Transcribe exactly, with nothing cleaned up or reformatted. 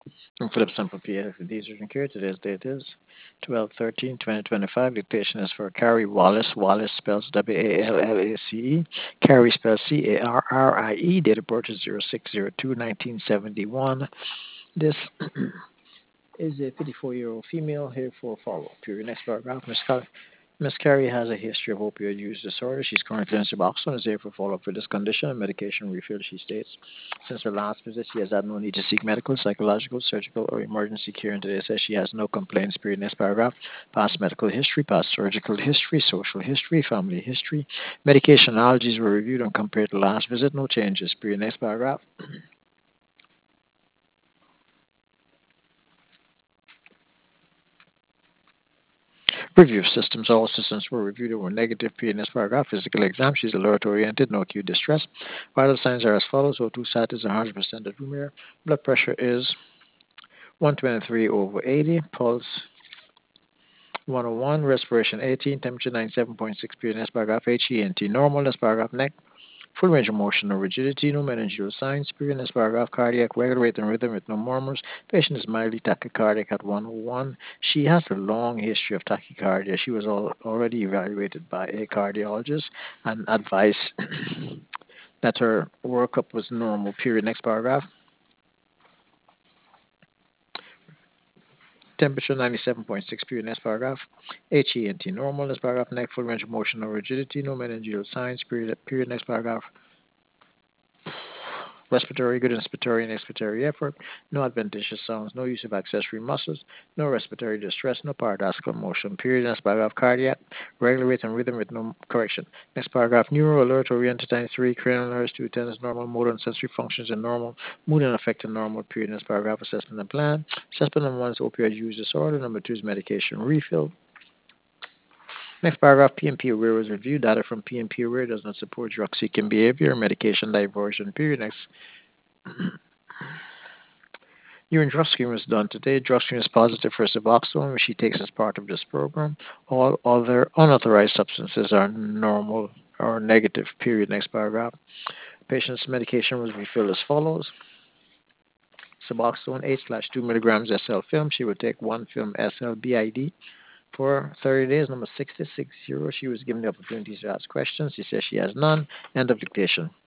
And Philip Sample P S These are here. Today's date is twelve thirteen twenty twenty-five. Dictation is for Carrie Wallace. Wallace spells W A L L A C E. Carrie spells C A R R I E. Date of birth is zero six zero two nineteen seventy-one. This is a fifty-four-year-old female here for a follow-up. Period. Next paragraph. Miss Cal- Miss Carey has a history of opioid use disorder. She's currently on Suboxone, is here for follow-up for this condition and medication refill, she states. Since her last visit, she has had no need to seek medical, psychological, surgical, or emergency care, and today says she has no complaints. Period. Next paragraph. Past medical history, past surgical history, social history, family history. Medication allergies were reviewed and compared to last visit. No changes. Period. Next paragraph. Review of systems. All systems were reviewed and were negative. P N S paragraph. Physical exam. She's alert oriented. No acute distress. Vital signs are as follows. O two sat is one hundred percent at room air. Blood pressure is one twenty-three over eighty. Pulse one oh one. Respiration eighteen. Temperature ninety-seven point six. P N S paragraph. H E N T normal. That's paragraph neck. Full range of motion, no rigidity, no meningeal signs. Period. This paragraph, cardiac, regular rate and rhythm with no murmurs. Patient is mildly tachycardic at one oh one. She has a long history of tachycardia. She was al- already evaluated by a cardiologist and advised that her workup was normal. Period. Next paragraph. Temperature ninety-seven point six. Period. Next paragraph. H E N T normal. Next paragraph. Neck, full range of motion, no rigidity, no meningeal signs. Period. Period. Next paragraph. Respiratory, good inspiratory and expiratory effort, no adventitious sounds, no use of accessory muscles, no respiratory distress, no paradoxical motion. Period. Next paragraph, cardiac, regular rate and rhythm with no correction. Next paragraph, neuro, alert, oriented, times three, cranial nerves, two tennis, normal, motor and sensory functions are normal, mood and affect are normal. Period. Next paragraph, assessment and plan. Assessment number one is opioid use disorder. Number two is medication refill. Next paragraph, P M P aware was reviewed. Data from P M P aware does not support drug-seeking behavior, medication diversion. Period. Next Urine drug screen was done today. Drug screen is positive for Suboxone, which she takes as part of this program. All other unauthorized substances are normal or negative. Period. Next paragraph. Patient's medication was refilled as follows. Suboxone eight slash two milligrams S L film. She would take one film S L B I D for thirty days. Number sixty-six zero. She was given the opportunity to ask questions. She says she has none. End of dictation.